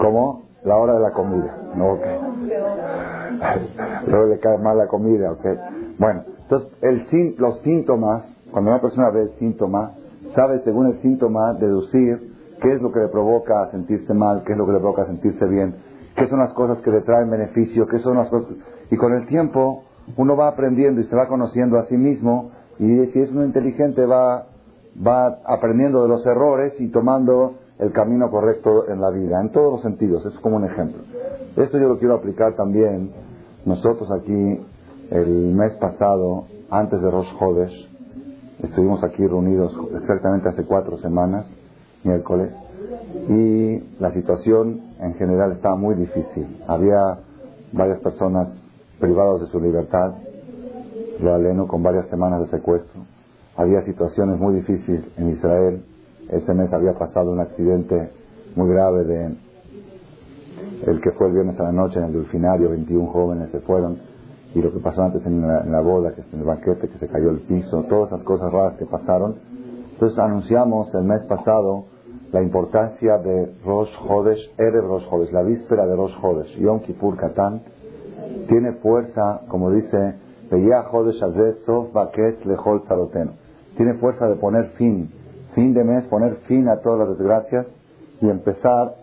¿Cómo? La hora de la comida. No, ok. Luego le cae mal la comida, ok. Bueno, entonces los síntomas, cuando una persona ve el síntoma, sabe según el síntoma deducir qué es lo que le provoca sentirse mal, qué es lo que le provoca sentirse bien, qué son las cosas que le traen beneficio, qué son las cosas... Y con el tiempo uno va aprendiendo y se va conociendo a sí mismo, y si es uno inteligente va aprendiendo de los errores y tomando el camino correcto en la vida, en todos los sentidos. Es como un ejemplo. Esto yo lo quiero aplicar también. Nosotros aquí, el mes pasado, antes de Rosh Hodesh, estuvimos aquí reunidos exactamente hace 4 semanas, miércoles, y la situación en general estaba muy difícil. Había varias personas privadas de su libertad, lo aleno, con varias semanas de secuestro. Había situaciones muy difíciles en Israel. Ese mes había pasado un accidente muy grave el que fue el viernes a la noche en el Delfinario, 21 jóvenes se fueron, y lo que pasó antes en la boda, que es en el banquete, que se cayó el piso, todas esas cosas raras que pasaron. Entonces anunciamos el mes pasado la importancia de Rosh Hodesh, Erev Rosh Hodesh, la víspera de Rosh Hodesh, Yom Kippur Katán, tiene fuerza, como dice, Veya Hodesh Azeh Sof Baketz Lechol Tzarotenu, tiene fuerza de poner fin de mes, poner fin a todas las desgracias y empezar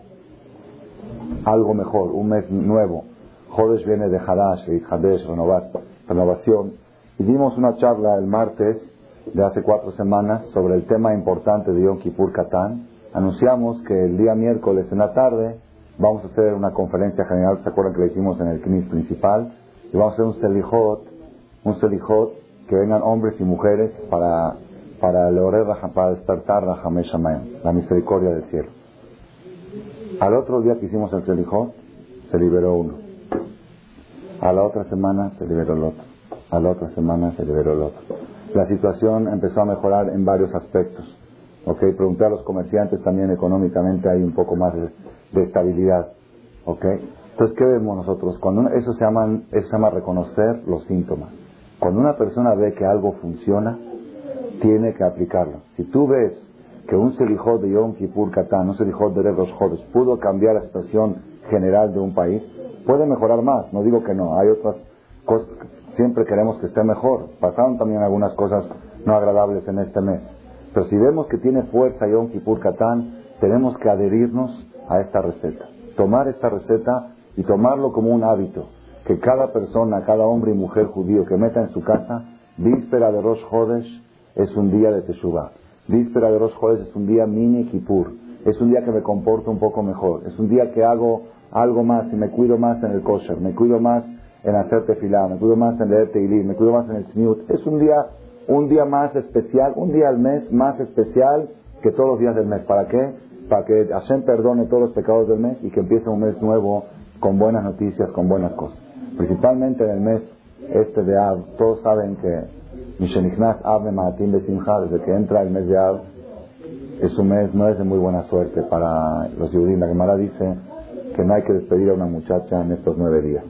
algo mejor, un mes nuevo. Hodesh viene de Hadash, Hadesh, renovación. Y dimos una charla el martes de hace 4 semanas sobre el tema importante de Yom Kippur Katán. Anunciamos que el día miércoles en la tarde vamos a hacer una conferencia general, ¿se acuerdan que la hicimos en el Knis principal? Y vamos a hacer un selijot, que vengan hombres y mujeres para despertar Rahameh Shamayim, la misericordia del cielo. Al otro día que hicimos el selijot, se liberó uno. A la otra semana se liberó el otro. A la otra semana se liberó el otro. La situación empezó a mejorar en varios aspectos. Okay, pregunté a los comerciantes también, económicamente hay un poco más de estabilidad. Okay. Entonces, ¿qué vemos nosotros? Eso se llama reconocer los síntomas. Cuando una persona ve que algo funciona, tiene que aplicarlo. Si tú ves que un selijot de Yom Kippur Katán, un selijot de Erev Rosh Hodesh pudo cambiar la situación general de un país, puede mejorar más. No digo que no, hay otras cosas, siempre queremos que esté mejor. Pasaron también algunas cosas no agradables en este mes. Pero si vemos que tiene fuerza Yom Kippur Katán, tenemos que adherirnos a esta receta. Tomar esta receta y tomarlo como un hábito. Que cada persona, cada hombre y mujer judío que meta en su casa, víspera de Rosh Hodesh es un día de Teshuvah. Víspera de Rosh Hodesh es un día mini Kippur. Es un día que me comporto un poco mejor. Es un día que hago algo más y me cuido más en el kosher. Me cuido más en hacer tefilá. Me cuido más en leer Teilim. Me cuido más en el tzniut. Es un día más especial, un día al mes más especial que todos los días del mes. ¿Para qué? Para que Hashem perdone todos los pecados del mes y que empiece un mes nuevo con buenas noticias, con buenas cosas. Principalmente en el mes de Av, todos saben que Mishenichnas Av Mematim Besimcha, desde que entra el mes de Av, es un mes, no es de muy buena suerte para los judíos. La Gemara dice que no hay que despedir a una muchacha en estos 9 días.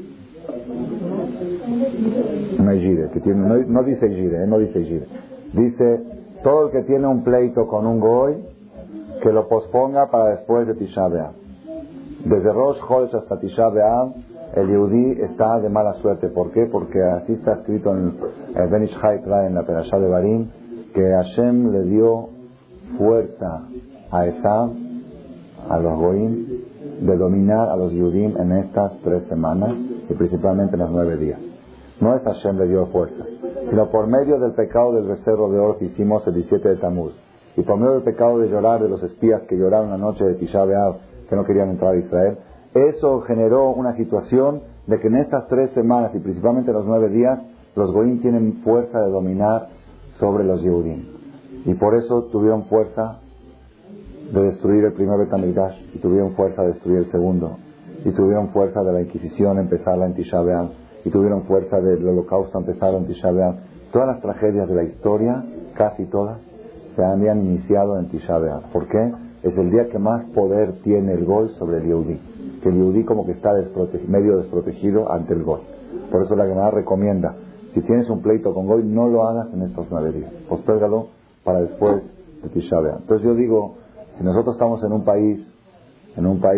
No hay gire, no dice gire, no dice gire. Dice, todo el que tiene un pleito con un goy, que lo posponga para después de Tisha B'Av. Desde Rosh Hodesh hasta Tisha B'Av, el Yehudí está de mala suerte. ¿Por qué? Porque así está escrito en el Ben Ish Chai trae en la Perashá de Barim, que Hashem le dio fuerza a Esav, a los Goim, de dominar a los Yehudim en estas 3 semanas y principalmente en los 9 días. No es Hashem le dio fuerza, sino por medio del pecado del becerro de oro que hicimos el 17 de Tamuz, y por medio del pecado de llorar de los espías que lloraron la noche de Tisha B'Av, que no querían entrar a Israel. Eso generó una situación de que en estas 3 semanas y principalmente en los 9 días, los Goim tienen fuerza de dominar sobre los Yehudim. Y por eso tuvieron fuerza de destruir el primer Bet HaMikdash, y tuvieron fuerza de destruir el segundo, y tuvieron fuerza de la Inquisición empezarla en Tisha B'Av, y tuvieron fuerza del Holocausto empezarla en Tisha B'Av. Todas las tragedias de la historia, casi todas, se habían iniciado en Tisha B'Av. ¿Por qué? Es el día que más poder tiene el Gol sobre el Yehudí. Que el Yehudí como que está medio desprotegido ante el Gol. Por eso la Gemara recomienda, si tienes un pleito con Gol, no lo hagas en estos 9 días. Pospérgalo para después de Tisha B'Av. Entonces yo digo, si nosotros estamos en un país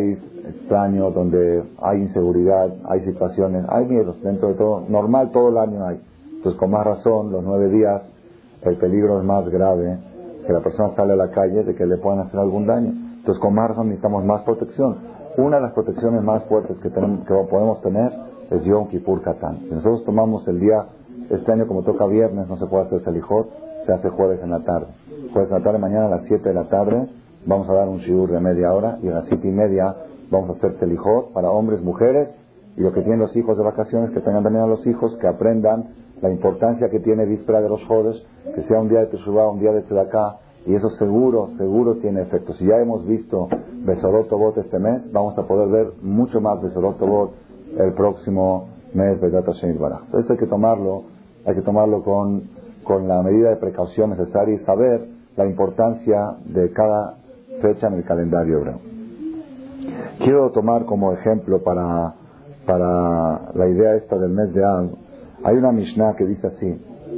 extraño, donde hay inseguridad, hay situaciones, hay miedos, dentro de todo, normal todo el año hay. Entonces, con más razón, los 9 días, el peligro es más grave, que la persona sale a la calle de que le puedan hacer algún daño. Entonces, con más razón necesitamos más protección. Una de las protecciones más fuertes que podemos tener es Yom Kippur Katán. Si nosotros tomamos el día, este año como toca viernes, no se puede hacer Selijot, se hace jueves en la tarde. Jueves en la tarde, mañana a las 7 de la tarde, vamos a dar un shiur de media hora, y a las 7:30 vamos a hacer Selijot para hombres, mujeres, y los que tienen los hijos de vacaciones, que tengan también a los hijos, que aprendan la importancia que tiene víspera de los Jodes, que sea un día de Teshuvah, un día de Tzedakah, y eso seguro tiene efecto. Si ya hemos visto Besorot Tobot este mes, vamos a poder ver mucho más Besorot Tobot el próximo mes, Bezrat Hashem Yitbaraj. Entonces hay que tomarlo con la medida de precaución necesaria y saber la importancia de cada fecha en el calendario hebreo. Quiero tomar como ejemplo para la idea esta del mes de Av. Hay una Mishnah que dice así: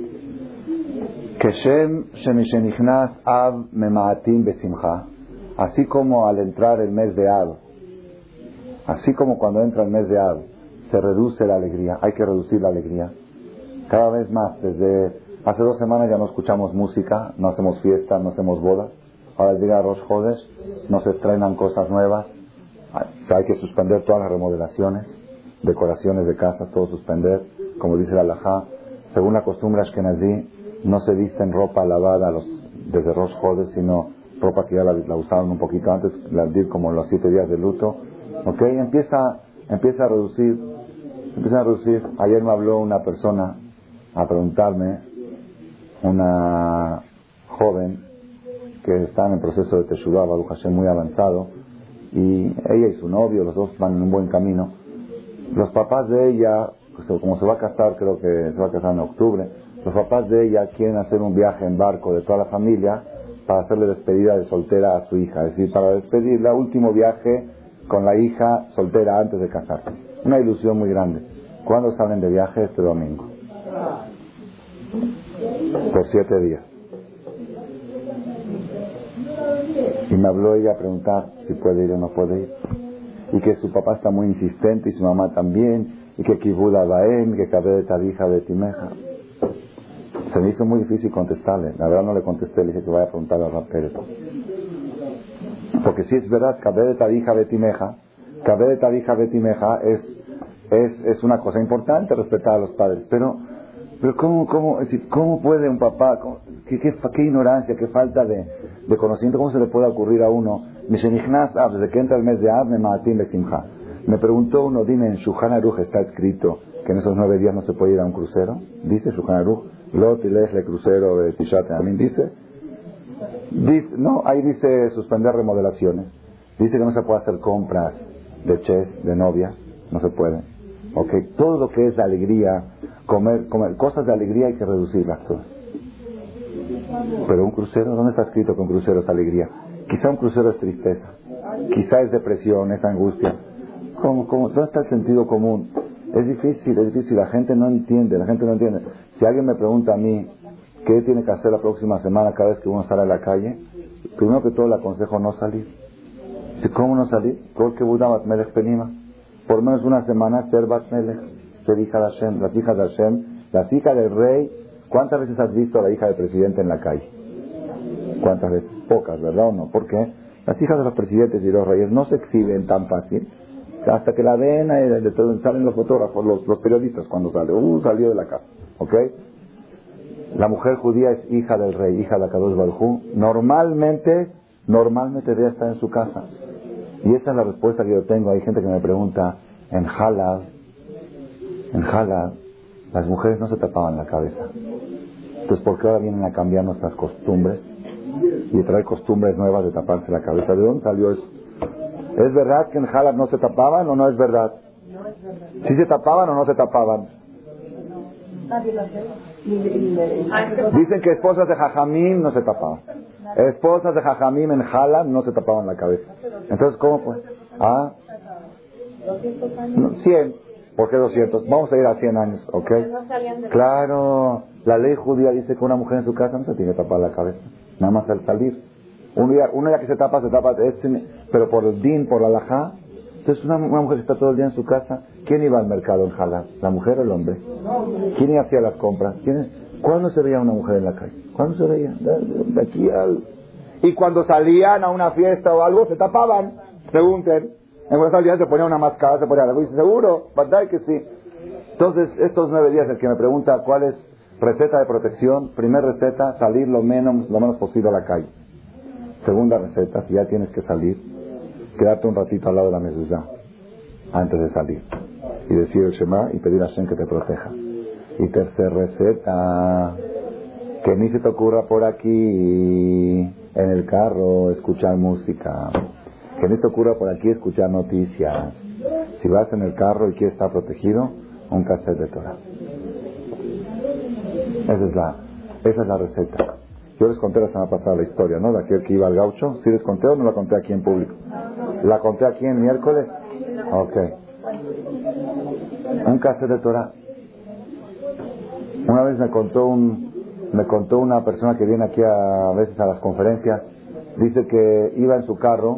Keshem shemishenichnas Av memaatim besimcha. Así como al entrar el mes de Av, así como cuando entra el mes de Av, se reduce la alegría, hay que reducir la alegría. Cada vez más, desde hace 2 semanas ya no escuchamos música, no hacemos fiestas, no hacemos bodas. Ahora llega Rosh Chodesh, no se estrenan cosas nuevas, hay que suspender todas las remodelaciones, decoraciones de casas, todo suspender, como dice la halajá. Según la costumbre ashkenazí, no se visten ropa lavada desde Rosh Chodesh, sino ropa que ya la usaron un poquito antes, como los 7 días de luto. ¿Ok? Empieza a reducir. Ayer me habló una persona a preguntarme, una joven que está en el proceso de Teshuvah, Baruch Hashem, muy avanzado, y ella y su novio, los dos van en un buen camino. Los papás de ella, pues, como se va a casar, creo que se va a casar en octubre, los papás de ella quieren hacer un viaje en barco de toda la familia para hacerle despedida de soltera a su hija, es decir, para despedirla, último viaje con la hija soltera antes de casarse. Una ilusión muy grande. ¿Cuándo salen de viaje? Este domingo. Por 7 días. Y me habló ella a preguntar si puede ir o no puede ir. Y que su papá está muy insistente y su mamá también. Y que Kibud Abaem, que Kabed et Abija Betimeja. Se me hizo muy difícil contestarle. La verdad no le contesté, le dije que vaya a preguntarle a Rab Pérez. Porque si es verdad, Kabed et Abija Betimeja, Kabed et Abija Betimeja es una cosa importante, respetar a los padres. Pero ¿cómo puede un papá, qué ignorancia, qué falta de conocimiento, cómo se le puede ocurrir a uno? Desde que entra el mes de Av, me preguntó uno, dime, en Shulchan Aruch está escrito que en esos 9 días no se puede ir a un crucero. Dice Shulchan Aruch, Lo tilech le crucero de Tishat Amim, dice, no, ahí dice suspender remodelaciones. Dice que no se puede hacer compras de ches, de novia, no se puede. Okay. Todo lo que es alegría, comer cosas de alegría hay que reducirlas todas. Pero un crucero, ¿dónde está escrito que un crucero es alegría? Quizá un crucero es tristeza, quizá es depresión, es angustia. ¿Dónde está el sentido común? Es difícil, la gente no entiende. Si alguien me pregunta a mí qué tiene que hacer la próxima semana cada vez que uno sale a la calle, primero que todo le aconsejo no salir. ¿Cómo no salir? Porque Budamat Melech Penima. Por menos una semana ser Bat Melech, ser hija de Hashem, las hijas de Hashem, las hijas del rey. ¿Cuántas veces has visto a la hija del presidente en la calle? ¿Cuántas veces? Pocas, ¿verdad o no? ¿Por qué? Las hijas de los presidentes y los reyes no se exhiben tan fácil. Hasta que la ven, salen los fotógrafos, los periodistas cuando sale. Salió de la casa. ¿Ok? La mujer judía es hija del rey, hija de Akadosh Baruj Hu. Normalmente debe estar en su casa. Y esa es la respuesta que yo tengo. Hay gente que me pregunta, en Halab, las mujeres no se tapaban la cabeza. Entonces, ¿por qué ahora vienen a cambiar nuestras costumbres y traer costumbres nuevas de taparse la cabeza? ¿De dónde salió eso? ¿Es verdad que en Halab no se tapaban o no es verdad? No es verdad. ¿Sí se tapaban o no se tapaban? Nadie lo hace. Dicen que esposas de Jajamim no se tapaban. Esposas de Jajamim en Halab no se tapaban la cabeza. Entonces, ¿cómo pues? 200 años. 100. ¿Por qué 200? Vamos a ir a 100 años, ¿ok? Claro, la ley judía dice que una mujer en su casa no se tiene que tapar la cabeza, nada más al salir. Uno ya que se tapa, pero por el din, por la halajá, Entonces una mujer que está todo el día en su casa, ¿quién iba al mercado en Jalá? ¿La mujer o el hombre? ¿Quién iba hacia las compras? ¿Cuándo se veía una mujer en la calle? ¿Cuándo se veía? De aquí al... Y cuando salían a una fiesta o algo, se tapaban. Pregunten. En cuando salían se ponía una máscara, se ponía algo. Y dice, seguro, ¿verdad que sí? Entonces, estos 9 días, el que me pregunta cuál es receta de protección, primera receta, salir lo menos posible a la calle. Segunda receta, si ya tienes que salir, quedarte un ratito al lado de la mezuzá antes de salir y decir el Shema y pedir a Hashem que te proteja. Y tercera receta, que ni se te ocurra por aquí en el carro escuchar música, que ni se te ocurra por aquí escuchar noticias. Si vas en el carro y quieres estar protegido, un cassette de Torah. Esa es la receta. Yo les conté la semana pasada la historia, ¿no? De aquel que iba al gaucho. ¿Sí les conté o no la conté aquí en público? ¿La conté aquí en miércoles? Ok. Un cassette de Torah. Una vez me contó una persona que viene aquí a veces a las conferencias. Dice que iba en su carro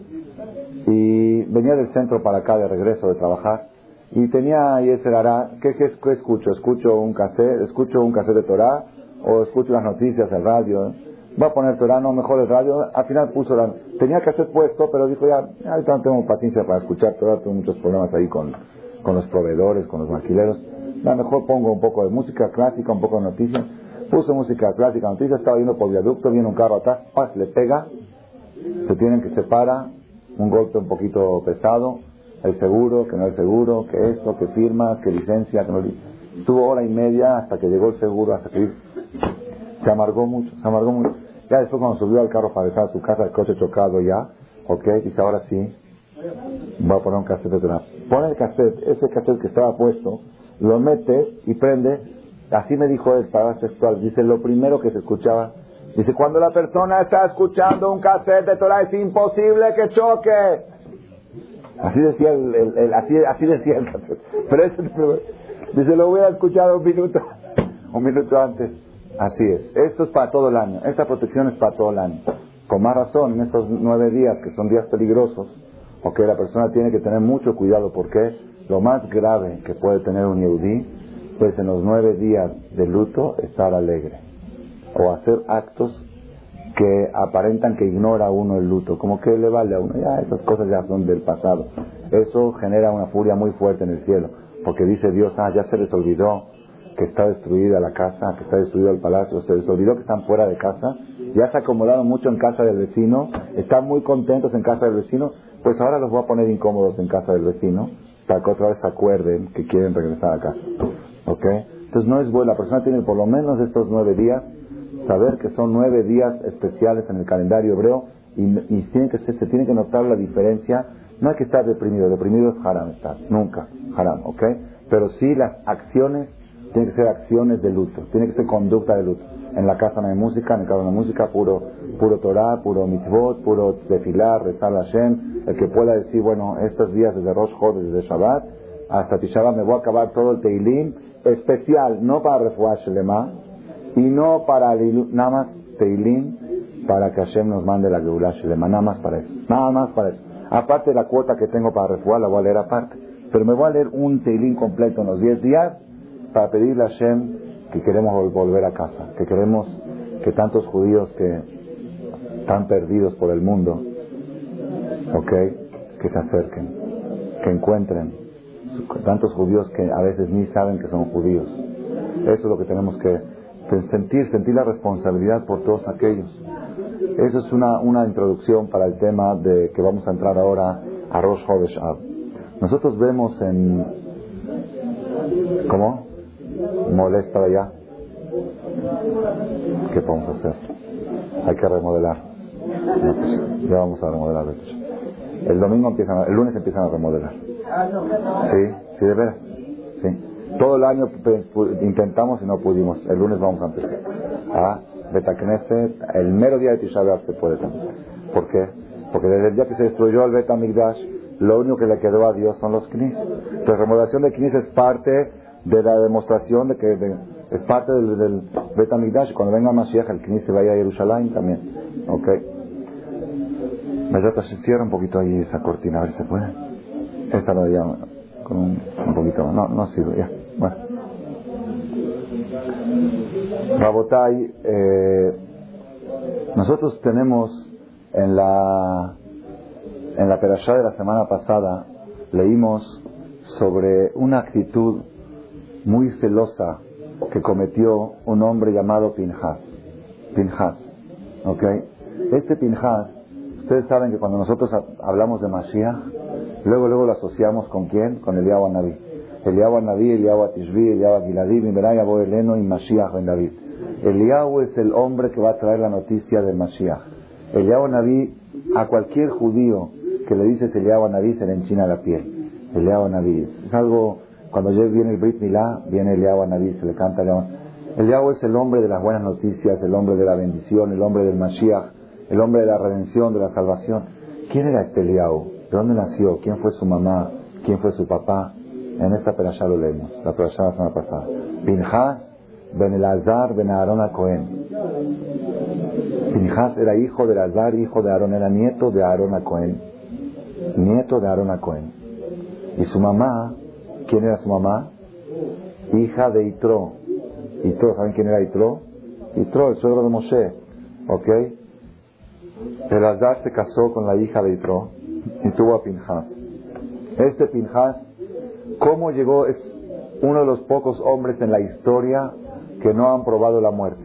y venía del centro para acá de regreso de trabajar. Y tenía Yeser Hará. ¿Qué escucho? ¿Escucho un cassette de Torah? ¿O escucho las noticias, el radio? Va a poner Torah, no, mejor el radio. Al final puso tenía cassette puesto, pero dijo ya, ahorita no tengo paciencia para escuchar Torah, tengo muchos problemas ahí con los proveedores, con los maquileros. Mejor pongo un poco de música clásica, un poco de noticias. Puso música clásica, noticias, estaba yendo por viaducto, viene un carro atrás, le pega, se tienen que separar, un golpe un poquito pesado, el seguro, que no es seguro, que esto, que firma, que licencia, que no estuvo hora y media hasta que llegó el seguro, hasta que se amargó mucho. Ya después cuando subió al carro para dejar a su casa, el coche chocado ya, ok, dice ahora sí, voy a poner un cassette de Torah. Pone el cassette, ese cassette que estaba puesto, lo mete y prende, así me dijo él, palabras textuales, dice lo primero que se escuchaba, dice cuando la persona está escuchando un cassette de Torah es imposible que choque. Así decía así decía el cassette. Pero dice lo hubiera escuchado un minuto antes. Así es. Esto es para todo el año. Esta protección es para todo el año. Con más razón, en estos 9 días, que son días peligrosos, porque la persona tiene que tener mucho cuidado, porque lo más grave que puede tener un yehudí, pues en los 9 días de luto, estar alegre. O hacer actos que aparentan que ignora uno el luto, como que le vale a uno, ya esas cosas ya son del pasado. Eso genera una furia muy fuerte en el cielo, porque dice Dios, ya se les olvidó que está destruida la casa, que está destruido el palacio, se les olvidó que están fuera de casa, ya se acomodaron mucho en casa del vecino, están muy contentos en casa del vecino, pues ahora los voy a poner incómodos en casa del vecino, para que otra vez se acuerden que quieren regresar a casa. ¿Ok? Entonces no es bueno, la persona tiene por lo menos estos 9 días, saber que son 9 días especiales en el calendario hebreo y se tiene que notar la diferencia. No hay que estar deprimido es haram estar, nunca, haram, ¿ok? Pero sí las acciones tienen que ser acciones de luto, tiene que ser conducta de luto. En la casa no hay música, en el carro no hay música, puro Torah, puro mitzvot, puro tefilar, rezar a Hashem. El que pueda decir, bueno, estos días desde Rosh Chodesh, desde Shabbat hasta Tisha B'Av me voy a acabar todo el Teilim, especial, no para Refuah Shelema, y no para nada más Teilim para que Hashem nos mande la Geulah Shelema, nada más para eso. Aparte de la cuota que tengo para Refuah, la voy a leer aparte, pero me voy a leer un Teilim completo en los 10 días para pedirle a Hashem que queremos volver a casa, que queremos que tantos judíos que están perdidos por el mundo, que se acerquen, que encuentren, tantos judíos que a veces ni saben que son judíos. Eso es lo que tenemos que sentir la responsabilidad por todos aquellos. Eso es una introducción para el tema de que vamos a entrar ahora a Rosh Chodesh Av. Nosotros vemos ¿cómo? ¿Molesta allá? ¿Qué podemos hacer? Hay que remodelar. No, pues, ya vamos a remodelar. El lunes empiezan a remodelar. Sí, de veras. Sí. Todo el año intentamos y no pudimos. El lunes vamos a empezar. Betacneset, el mero día de Tisha B'Av se puede también. ¿Por qué? Porque desde el día que se destruyó el Bet HaMikdash, lo único que le quedó a Dios son los knis. Entonces, remodelación de knis es parte de la demostración de que es parte del Bet HaMikdash. Cuando venga Mashiach, el knis se vaya a Jerusalén también. ¿Ok? Me cierra un poquito ahí esa cortina, a ver si se puede. Esta lo llamo con un poquito más. No sirve, ya. Bueno. Rabotai, nosotros tenemos en la perashá de la semana pasada, leímos sobre una actitud muy celosa que cometió un hombre llamado Pinhas. ¿Ok? Este Pinhas, ustedes saben que cuando nosotros hablamos de Mashiach, luego lo asociamos ¿con quién? Con Eliyahu Naví. Eliyahu Naví, Eliyahu Tishbi, Eliyahu Giladi, Miberay, Abo Eleno y Mashiach ben David. Eliyahu es el hombre que va a traer la noticia del Mashiach. Eliyahu Naví, a cualquier judío que le dices Eliyahu Naví se le enchina la piel. Eliyahu Naví es algo, cuando viene el Brit Milá, viene Eliyahu Naví, se le canta Eliyahu. Eliyahu es el hombre de las buenas noticias, el hombre de la bendición, el hombre del Mashiach, el hombre de la redención, de la salvación. ¿Quién era este Eliyahu? ¿De dónde nació? ¿Quién fue su mamá? ¿Quién fue su papá? En esta perashá lo leemos, la perashá de la semana pasada. Pinhas ben Elazar ben Aarón a Cohen. Pinhas era hijo de Elazar, hijo de Aarón, era nieto de Aarón a Cohen. Nieto de Aarón a Cohen. Y su mamá, ¿quién era su mamá? Hija de Yitro. Yitro, ¿saben quién era Yitro? Yitro, el suegro de Moshe. ¿Ok? Elazar se casó con la hija de Yitro y tuvo a Pinhas. Este Pinhas, ¿cómo llegó? Es uno de los pocos hombres en la historia que no han probado la muerte.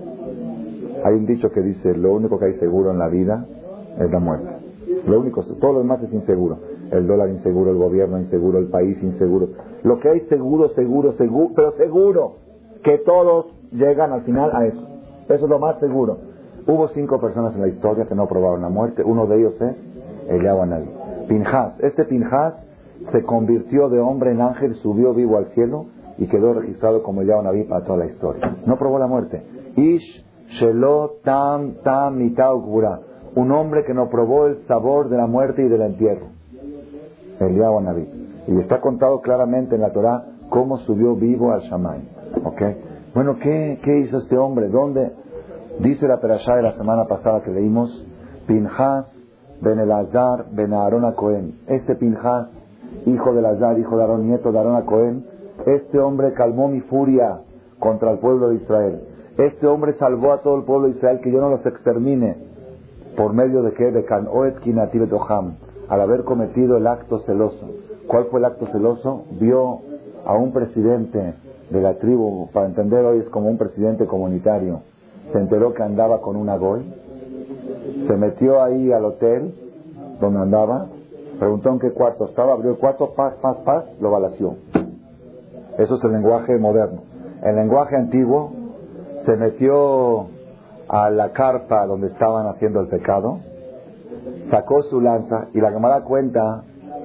Hay un dicho que dice, lo único que hay seguro en la vida es la muerte. Lo único, todo lo demás es inseguro. El dólar inseguro, el gobierno inseguro, el país inseguro. Lo que hay seguro, pero seguro, que todos llegan al final a eso. Eso es lo más seguro. Hubo 5 personas en la historia que no probaron la muerte. Uno de ellos es Eliyahu Naví. Pinhas, este Pinhas se convirtió de hombre en ángel, subió vivo al cielo y quedó registrado como Eliyahu Naví para toda la historia. No probó la muerte. Ish Shelo Tam Mitau Gvura. Un hombre que no probó el sabor de la muerte y del entierro. Eliyahu Naví. Y está contado claramente en la Torah cómo subió vivo al Shamay. ¿Ok? Bueno, ¿qué hizo este hombre? ¿Dónde? Dice la perashá de la semana pasada que leímos, Pinhas ben Elazar ben Aarón a Cohen. Este Pinhas, hijo de Elazar, hijo de Aarón, nieto de Aarón a Cohen, este hombre calmó mi furia contra el pueblo de Israel. Este hombre salvó a todo el pueblo de Israel, que yo no los extermine. ¿Por medio de qué? De Kanoet Kinati Betoham, al haber cometido el acto celoso. ¿Cuál fue el acto celoso? Vio a un presidente de la tribu, para entender hoy es como un presidente comunitario, se enteró que andaba con una goy, se metió ahí al hotel donde andaba, preguntó en qué cuarto estaba, abrió el cuarto, paz, lo balació. Eso es el lenguaje moderno. El lenguaje antiguo, se metió a la carpa donde estaban haciendo el pecado, sacó su lanza, y la Gemara cuenta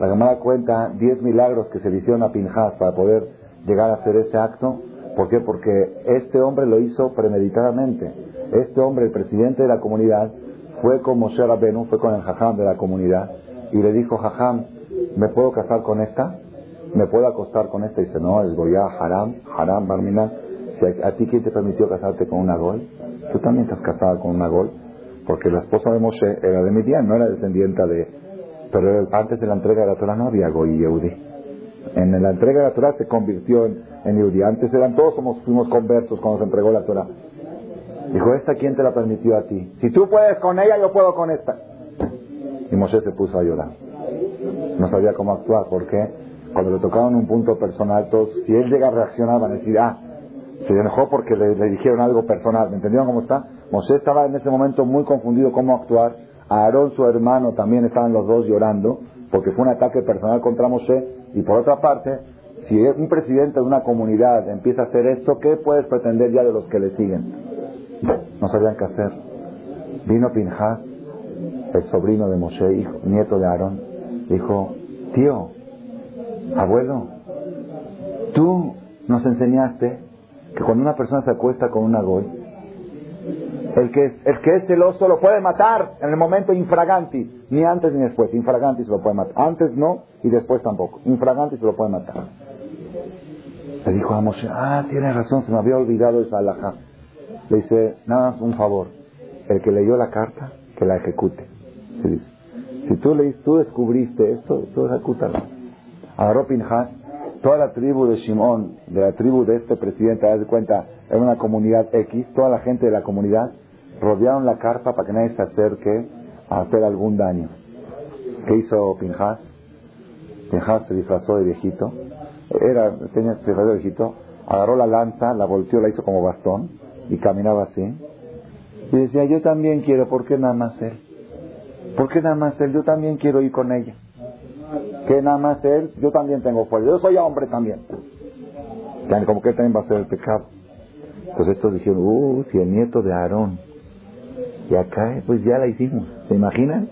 10 milagros que se le hicieron a Pinhas para poder llegar a hacer ese acto. ¿Por qué? Porque este hombre lo hizo premeditadamente. Este hombre, el presidente de la comunidad, fue con Moshe Rabenu, fue con el Jajam de la comunidad, y le dijo, Jajam, ¿me puedo casar con esta? ¿Me puedo acostar con esta? Y dice, no, es goya, haram, barmina. Si a ti, ¿quién te permitió casarte con una gol? Tú también estás casada con una gol, porque la esposa de Moshe era de Midian, no era descendiente de... Pero antes de la entrega de la Torah no había goy y Yehudi. En la entrega de la Torah se convirtió en Yehudi. Antes eran todos como fuimos conversos cuando se entregó la Torah. Dijo, ¿esta quién te la permitió a ti? Si tú puedes con ella, yo puedo con esta. Y Moshe se puso a llorar. No sabía cómo actuar, porque cuando le tocaron un punto personal, todos, si él llega a reaccionar, van a decir, se enojó porque le dijeron algo personal. ¿Me entendieron cómo está? Moshe estaba en ese momento muy confundido cómo actuar. Aarón, su hermano, también estaban los dos llorando, porque fue un ataque personal contra Moshe. Y por otra parte, si un presidente de una comunidad empieza a hacer esto, ¿qué puedes pretender ya de los que le siguen? No sabían qué hacer. Vino Pinhas, el sobrino de Moshe, hijo, nieto de Aarón, dijo, tío, abuelo, tú nos enseñaste que cuando una persona se acuesta con una goy, el que es celoso lo puede matar en el momento infraganti, ni antes ni después. Infraganti se lo puede matar, antes no y después tampoco. Infraganti se lo puede matar. Le dijo a Moshe, tienes razón, se me había olvidado esa halajá. Le dice, nada más un favor, el que leyó la carta, que la ejecute. Se dice, si tú descubriste esto, tú ejecútalo. Agarró Pinhas, toda la tribu de Shimón, de la tribu de este presidente, a dar cuenta, era una comunidad X, toda la gente de la comunidad rodearon la carpa para que nadie se acerque a hacer algún daño. ¿Qué hizo Pinhas? Pinhas se disfrazó de viejito, se disfrazó de viejito, agarró la lanza, la volteó, la hizo como bastón y caminaba así. Y decía, yo también quiero, ¿por qué nada más él? ¿Por qué nada más él? Yo también quiero ir con ella. ¿Qué nada más él? Yo también tengo fuerza, yo soy hombre también. Como que también va a ser el pecado. Entonces estos dijeron, si el nieto de Aarón, y acá pues ya la hicimos, ¿se imaginan?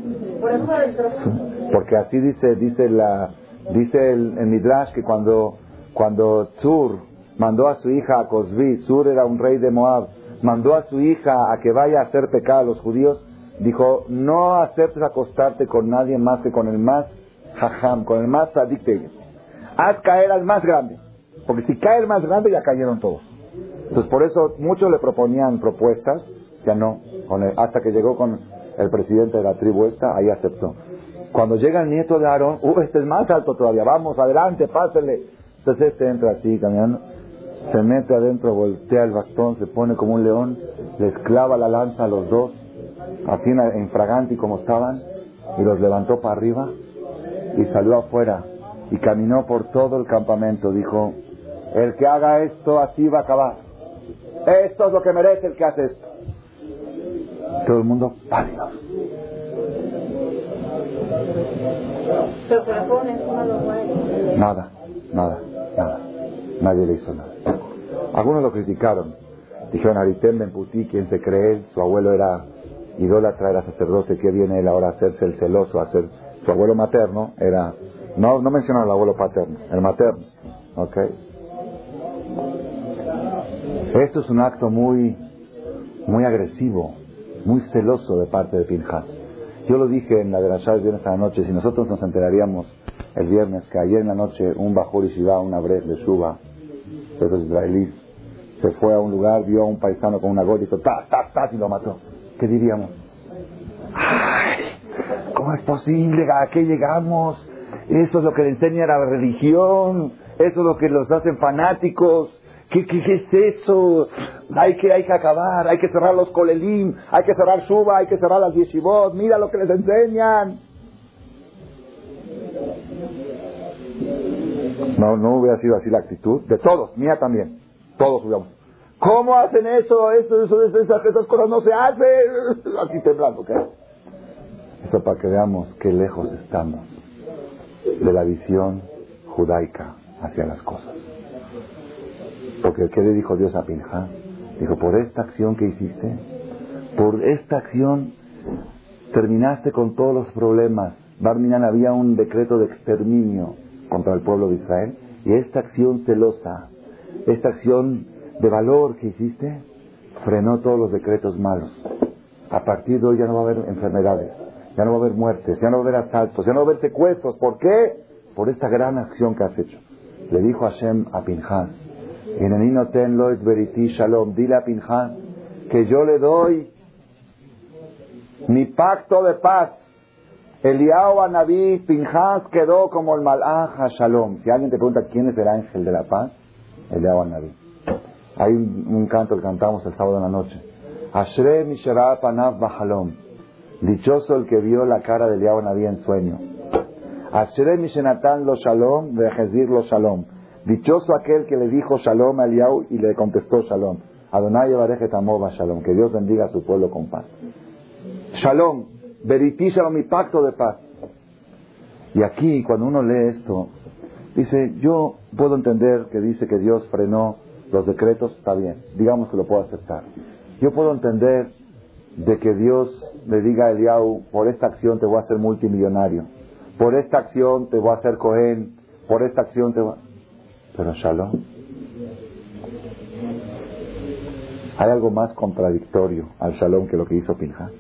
Porque así dice el Midrash que cuando Tzur mandó a su hija a Cosbi, Tzur era un rey de Moab, mandó a su hija a que vaya a hacer pecado a los judíos, dijo, no aceptes acostarte con nadie más que con el más jajam, con el más tzadik de ellos. Haz caer al más grande, porque si cae el más grande ya cayeron todos. Entonces por eso muchos le proponían propuestas, ya no, hasta que llegó con el presidente de la tribu esta, ahí aceptó. Cuando llega el nieto de Aarón, este es más alto todavía, vamos, adelante, pásele. Entonces este entra así, caminando, se mete adentro, voltea el bastón, se pone como un león, les clava la lanza a los dos, así en fraganti como estaban, y los levantó para arriba, y salió afuera, y caminó por todo el campamento, dijo, el que haga esto así va a acabar. Esto es lo que merece el que hace esto. Todo el mundo pálido. Nada. Nadie le hizo nada. Algunos lo criticaron. Dijeron, Aritem Ben Puti, ¿quién se cree él? Su abuelo era idólatra, era sacerdote. ¿Qué viene él ahora a hacerse el celoso? Su abuelo materno era... No mencionaron al abuelo paterno, el materno. ¿Ok? Esto es un acto muy agresivo, muy celoso de parte de Pinhas. Yo lo dije en la derashá del viernes a la noche, si nosotros nos enteraríamos el viernes que ayer en la noche un Bajur Yeshiva, una Brej de Shuba, de esos israelíes, se fue a un lugar, vio a un paisano con una goya y hizo y lo mató. ¿Qué diríamos? ¡Ay! ¿Cómo es posible? ¿A qué llegamos? Eso es lo que le enseña la religión, eso es lo que los hacen fanáticos. ¿Qué es eso? Hay que acabar, hay que cerrar los kolelim, hay que cerrar Shuba, hay que cerrar las yeshivot, mira lo que les enseñan. No hubiera sido así la actitud de todos, mía también, todos hubiéramos. ¿Cómo hacen eso? Esas cosas no se hacen. Así temblando, ¿qué? Eso para que veamos qué lejos estamos de la visión judaica hacia las cosas. Porque ¿qué le dijo Dios a Pinhas? Dijo, por esta acción que hiciste, por esta acción terminaste con todos los problemas. Bar Minan había un decreto de exterminio contra el pueblo de Israel, y esta acción celosa, esta acción de valor que hiciste, frenó todos los decretos malos. A partir de hoy ya no va a haber enfermedades, ya no va a haber muertes, ya no va a haber asaltos, ya no va a haber secuestros. ¿Por qué? Por esta gran acción que has hecho. Le dijo Hashem a Pinhas, Shalom, dile a Pinhas que yo le doy mi pacto de paz. Eliyahu Anabí, Pinhas quedó como el Malach Shalom. Si alguien te pregunta quién es el ángel de la paz, Eliyahu Anabí. Hay un canto que cantamos el sábado en la noche. Ashrei Mishra Panav Bahalom. Dichoso el que vio la cara de Eliyahu Anabí en sueño. Ashrei Mishenatan lo Shalom, Vejezir lo Shalom. Dichoso aquel que le dijo Shalom a Eliyahu y le contestó Shalom. Adonai Yevarechet Amo Shalom. Que Dios bendiga a su pueblo con paz. Shalom, Beriti Shalom, mi pacto de paz. Y aquí, cuando uno lee esto, dice, yo puedo entender que dice que Dios frenó los decretos, está bien, digamos que lo puedo aceptar. Yo puedo entender de que Dios le diga a Eliyahu, por esta acción te voy a hacer multimillonario, por esta acción te voy a hacer Cohen, por esta acción te voy a... Pero Shalom, ¿hay algo más contradictorio al Shalom que lo que hizo Pinhas?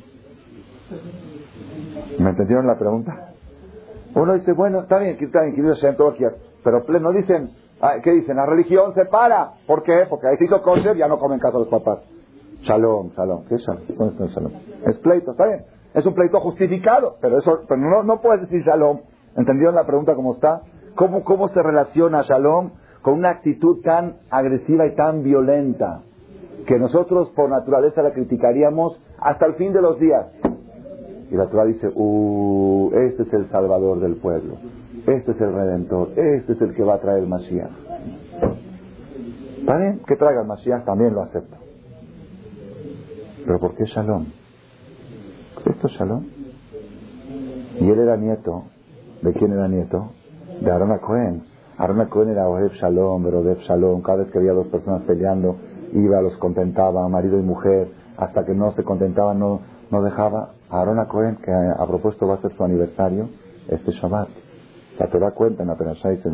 ¿Me entendieron la pregunta? Uno dice, bueno, está bien, querido Hashem, todo aquí, pero no dicen, ¿qué dicen? La religión se para. ¿Por qué? Porque ahí se hizo kosher, ya no comen casa los papás. Shalom. ¿Qué es Shalom? ¿Dónde está el Shalom? Es pleito, está bien. Es un pleito justificado, pero no puedes decir Shalom. ¿Entendieron la pregunta cómo está? ¿Cómo se relaciona Shalom con una actitud tan agresiva y tan violenta que nosotros por naturaleza la criticaríamos hasta el fin de los días? Y la Torah dice, este es el Salvador del pueblo, este es el Redentor, este es el que va a traer el Mashiach. ¿Está bien? Que traiga el Mashiach, también lo acepto. ¿Pero por qué Shalom? ¿Esto es Shalom? Y él era nieto. ¿De quién era nieto? De Aarón Cohen. Aarón Cohen era Ohev Shalom, Verodev Shalom. Cada vez que había dos personas peleando, iba, los contentaba, marido y mujer, hasta que no se contentaban, no dejaba. Aarón Cohen, que a propósito va a ser su aniversario, este Shabbat. La Torah cuenta en la Perashá, dice,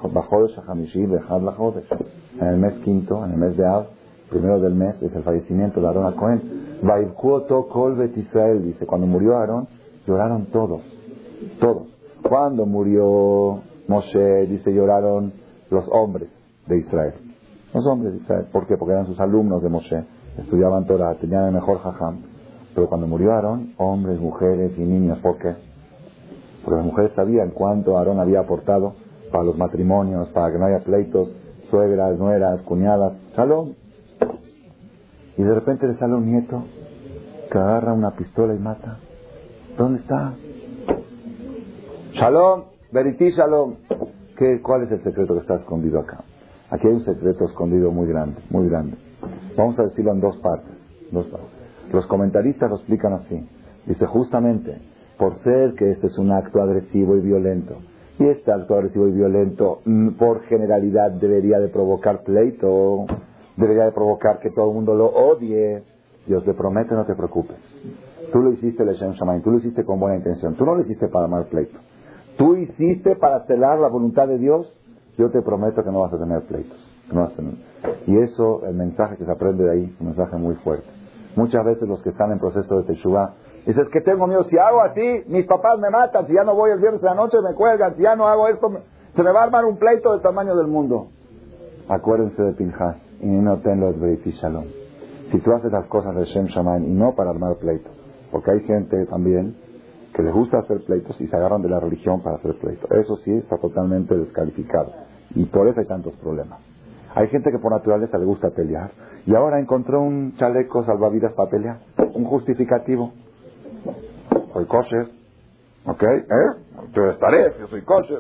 en el mes quinto, en el mes de Av, primero del mes, es el fallecimiento de Aarón Cohen. Vaivkuoto kol bet Israel, dice, cuando murió Aarón, lloraron todos. Cuando murió Moshe, dice, lloraron los hombres de Israel. Los hombres de Israel. ¿Por qué? Porque eran sus alumnos de Moshe, estudiaban Torah, tenían el mejor jajam. Pero cuando murió Aarón, hombres, mujeres y niños, ¿por qué? Porque las mujeres sabían cuánto Aarón había aportado para los matrimonios, para que no haya pleitos, suegras, nueras, cuñadas, Shalom. Y de repente le sale un nieto que agarra una pistola y mata. ¿Dónde está? Shalom, Berití Shalom. ¿Cuál es el secreto que está escondido acá? Aquí hay un secreto escondido muy grande, muy grande. Vamos a decirlo en dos partes. Los comentaristas lo explican así. Dice, justamente, por ser que este es un acto agresivo y violento, y este acto agresivo y violento, por generalidad, debería de provocar pleito, debería de provocar que todo el mundo lo odie. Dios le promete, no te preocupes. Tú lo hiciste Leshem Shamayim, tú lo hiciste con buena intención, tú no lo hiciste para armar pleito. Tú hiciste para celar la voluntad de Dios, yo te prometo que no vas a tener pleitos. No vas a tener. Y eso, el mensaje que se aprende de ahí, es un mensaje muy fuerte. Muchas veces los que están en proceso de Teshuvah, dices que tengo miedo, si hago así, mis papás me matan, si ya no voy el viernes de la noche me cuelgan, si ya no hago esto, se me va a armar un pleito del tamaño del mundo. Acuérdense de Pinchas, y no tenlo es Beití Shalom. Si tú haces las cosas de Shem Shamayim y no para armar pleitos, porque hay gente también que les gusta hacer pleitos y se agarran de la religión para hacer pleitos. Eso sí está totalmente descalificado. Y por eso hay tantos problemas. Hay gente que por naturaleza le gusta pelear y ahora encontró un chaleco salvavidas para pelear, un justificativo. Soy kosher, ¿ok? Yo estaré, yo soy kosher.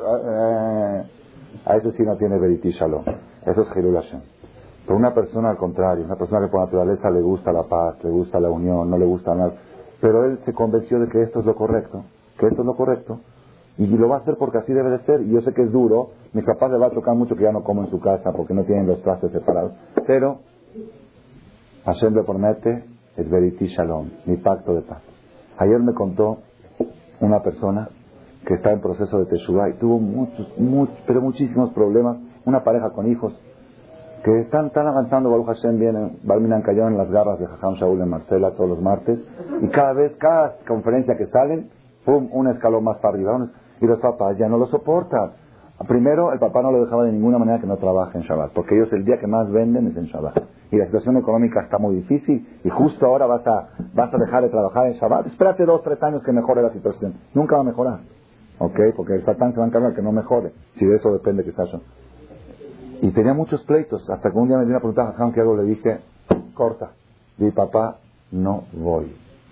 A eso sí no tiene Berití Shalom. Eso es Hilul Hashem. Pero una persona al contrario, una persona que por naturaleza le gusta la paz, le gusta la unión, no le gusta nada, pero él se convenció de que esto es lo correcto, y lo va a hacer porque así debe de ser. Y yo sé que es duro, mis papás le va a tocar mucho que ya no como en su casa porque no tienen los trastes separados, pero Hashem le promete el Berití Shalom, mi pacto de paz. Ayer me contó una persona que está en proceso de Teshuvah y tuvo muchísimos problemas, una pareja con hijos que están avanzando, Baruch Hashem, vienen, Balminan cayó en las garras de Jajam Shaul en Marcela todos los martes, y cada conferencia que salen, pum, un escalón más para arriba, y los papás ya no lo soportan. Primero, el papá no lo dejaba de ninguna manera que no trabaje en Shabbat, porque ellos el día que más venden es en Shabbat, y la situación económica está muy difícil, y justo ahora vas a dejar de trabajar en Shabbat, espérate 2-3 años que mejore la situación, nunca va a mejorar, ¿ok? Porque el Satán se va a encargar que no mejore, si de eso depende que estás. Y tenía muchos pleitos, hasta que un día me vino a preguntar a Jajam qué hago, le dije, corta. Dije, papá, no voy.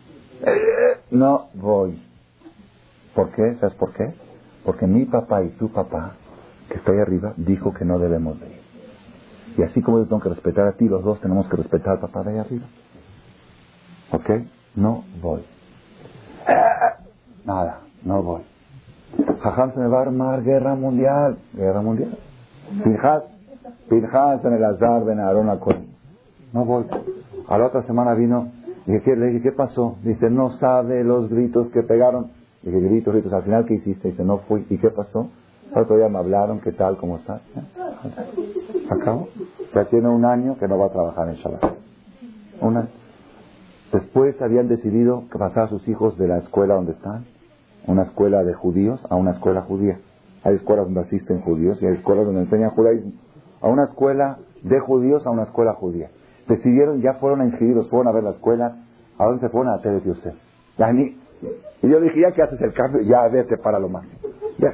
No voy. ¿Por qué? ¿Sabes por qué? Porque mi papá y tu papá, que está ahí arriba, dijo que no debemos de ir. Y así como yo tengo que respetar a ti, los dos tenemos que respetar al papá de ahí arriba. ¿Ok? No voy. Nada, no voy. Jajam, se me va a armar guerra mundial. Guerra mundial. Pinchas en el Azar, Ben Aarón Cohen. No voy. A la otra semana vino, le dije, ¿qué pasó? Dice, no sabe los gritos que pegaron. Le dije, gritos, al final, ¿qué hiciste? Dice, no fui. ¿Y qué pasó? El otro día me hablaron, ¿qué tal? ¿Cómo está? Acabó. Ya tiene 1 año que no va a trabajar en Shabbat. 1 año. Después habían decidido que pasar a sus hijos de la escuela donde están, una escuela de judíos, a una escuela judía. Hay escuelas donde asisten judíos y hay escuelas donde enseñan judaísmo. A una escuela de judíos, a una escuela judía. Decidieron, ya fueron a inscribirlos, fueron a ver la escuela. ¿A dónde se fueron? A Teres Yosef. Y yo dije, ya que haces el cambio, ya vete para lo máximo. Ya.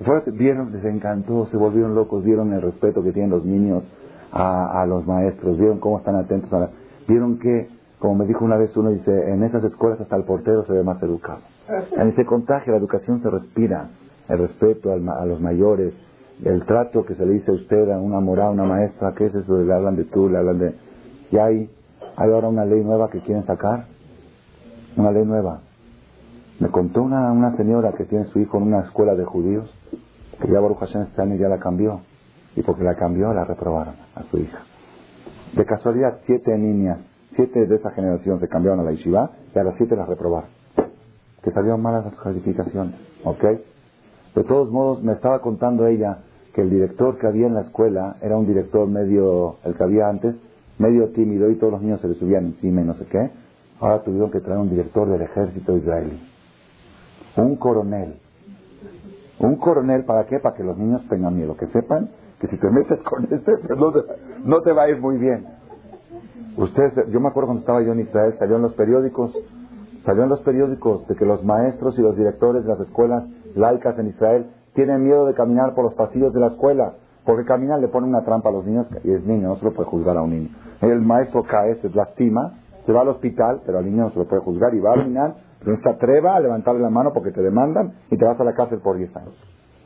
Vieron, les encantó, se volvieron locos, vieron el respeto que tienen los niños a los maestros, vieron cómo están atentos vieron que, como me dijo una vez uno, dice, en esas escuelas hasta el portero se ve más educado. En ese contagio, la educación se respira, el respeto a los mayores, el trato que se le dice a usted, a una morada, a una maestra, ¿qué es eso? Le hablan de tú, le hablan de... Y hay ahora una ley nueva que quieren sacar, una ley nueva. Me contó una señora que tiene su hijo en una escuela de judíos, que ya Baruch Hashem este año ya la cambió, y porque la cambió la reprobaron a su hija. De casualidad, 7 niñas, 7 de esa generación se cambiaron a la yeshiva y a las 7 las reprobaron, que salieron malas las calificaciones, ¿ok? De todos modos, me estaba contando ella que el director que había en la escuela era un director medio, el que había antes, medio tímido, y todos los niños se le subían encima y no sé qué. Ahora tuvieron que traer un director del ejército israelí, un coronel. ¿Un coronel para qué? Para que los niños tengan miedo, que sepan que si te metes con pues no te va a ir muy bien. Ustedes, yo me acuerdo cuando estaba yo en Israel, salió en los periódicos de que los maestros y los directores de las escuelas laicas en Israel tienen miedo de caminar por los pasillos de la escuela, porque caminan le ponen una trampa a los niños, y es niño, no se lo puede juzgar a un niño. El maestro cae, se lastima, se va al hospital, pero al niño no se lo puede juzgar, y va a caminar, pero no se atreva a levantarle la mano porque te demandan y te vas a la cárcel por 10 años.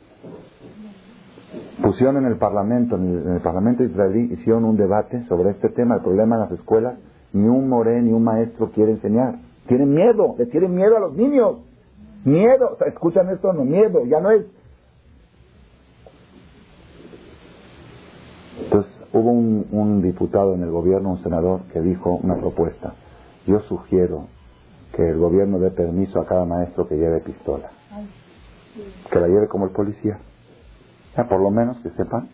Pusieron en el parlamento israelí, hicieron un debate sobre este tema, el problema en las escuelas. Ni un moré ni un maestro quiere enseñar. Tienen miedo, le tienen miedo a los niños. Miedo, o sea, escuchan esto, no, miedo, ya no es. Entonces hubo un diputado en el gobierno, un senador, que dijo una propuesta. Yo sugiero que el gobierno dé permiso a cada maestro que lleve pistola. Que la lleve como el policía. Por lo menos que sepan.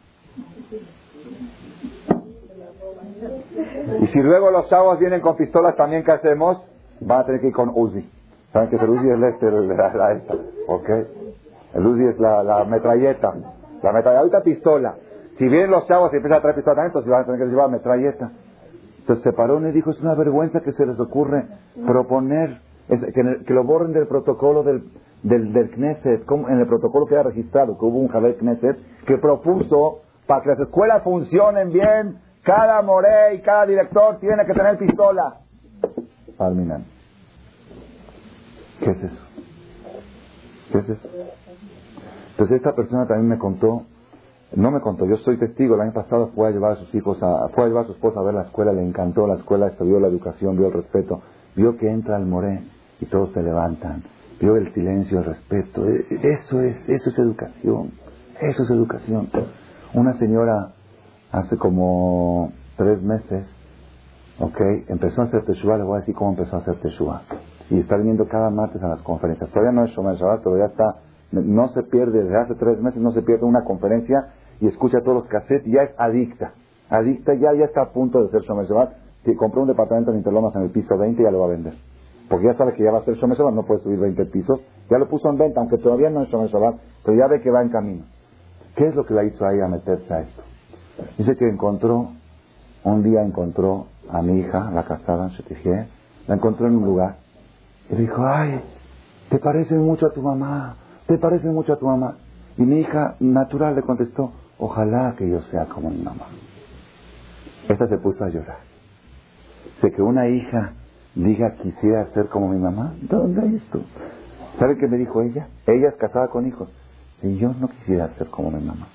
Y si luego los chavos vienen con pistolas también, ¿qué hacemos? Van a tener que ir con Uzi. ¿Saben que el Uzi es esta? ¿Ok? El Uzi es la metralleta. La metralleta, ahorita pistola. Si vienen los chavos y empiezan a traer pistola también, entonces van a tener que llevar metralleta. Entonces se paró y dijo, es una vergüenza que se les ocurre proponer que lo borren del protocolo del Knesset, como en el protocolo que ha registrado, que hubo un Javer Knesset que propuso para que las escuelas funcionen bien, cada moré y cada director tiene que tener pistola. Palminan. ¿Qué es eso? ¿Qué es eso? Entonces esta persona también me contó, no me contó, yo soy testigo, el año pasado fue a llevar a sus hijos, fue a llevar a su esposa a ver la escuela, le encantó la escuela, vio la educación, vio el respeto, vio que entra el moré y todos se levantan, vio el silencio, el respeto. Eso es educación, eso es educación. Una señora hace como 3 meses, empezó a hacer teshuva, le voy a decir cómo empezó a hacer teshuva, y está viniendo cada martes a las conferencias. Todavía no es Shomer Shabbat, pero ya está, no se pierde, desde hace 3 meses no se pierde una conferencia y escucha todos los cassettes, ya es adicta, ya está a punto de ser Shomer Shabbat. Compró un departamento en Interlomas en el piso 20 y ya lo va a vender. Porque ya sabe que ya va a ser Shomer Shabbat, no puede subir 20 pisos. Ya lo puso en venta, aunque todavía no es Shomer Shabbat, pero ya ve que va en camino. ¿Qué es lo que la hizo a ella meterse a esto? Dice que un día encontró a mi hija, la casada, Shetijé, la encontró en un lugar. Y le dijo, ay, te pareces mucho a tu mamá, Y mi hija, natural, le contestó, ojalá que yo sea como mi mamá. Esta se puso a llorar. De que una hija diga quisiera ser como mi mamá, ¿dónde hay esto? ¿Sabe qué me dijo ella? Ella es casada con hijos. Y yo no quisiera ser como mi mamá.